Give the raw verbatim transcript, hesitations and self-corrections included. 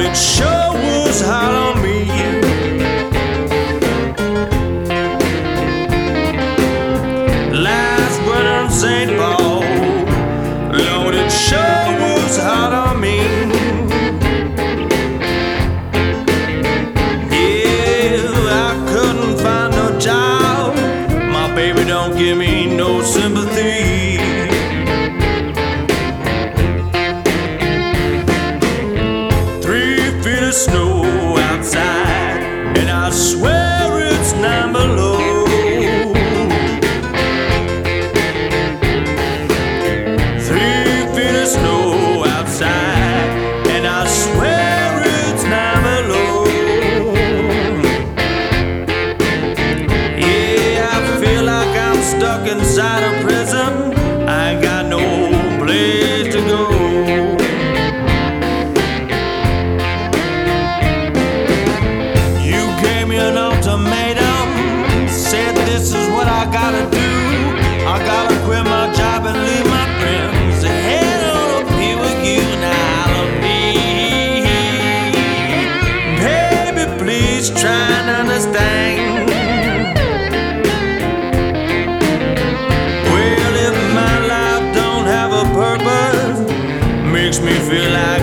it sure was hard on me. Last winter in Saint Paul, Lord, it sure was hard on me. Yeah, I couldn't find no job. My baby don't give me no sympathy. Snow outside, and I swear it's nine below. Three feet of snow outside, and I swear it's nine below. Yeah, I feel like I'm stuck inside a prison. I ain't got no place to go. I gotta do, I gotta quit my job and leave my friends to head on up here with you now to me. Baby, please try and understand. Well, if my life don't have a purpose, makes me feel like